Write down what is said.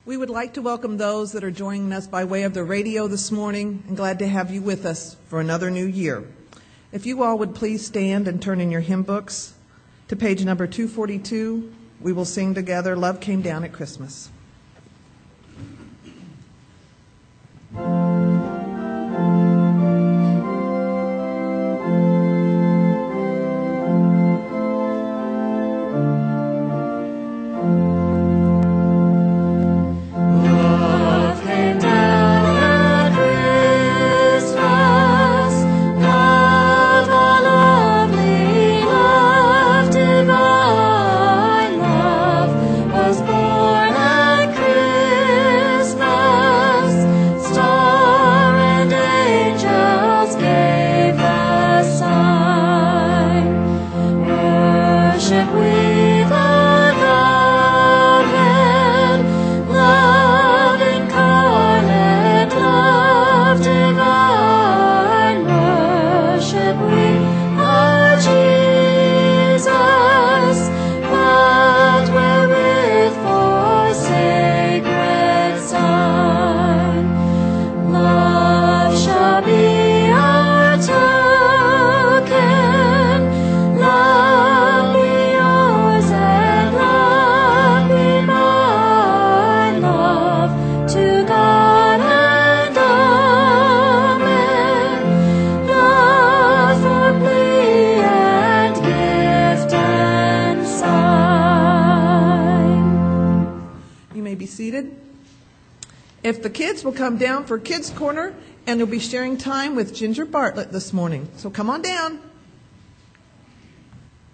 We would like to welcome those that are joining us by way of the radio this morning, and glad to have you with us for another new year. If you all would please stand and turn in your hymn books to page number 242, we will sing together, Love Came Down at Christmas. If the kids will come down for Kids Corner, and they'll be sharing time with Ginger Bartlett this morning. So come on down.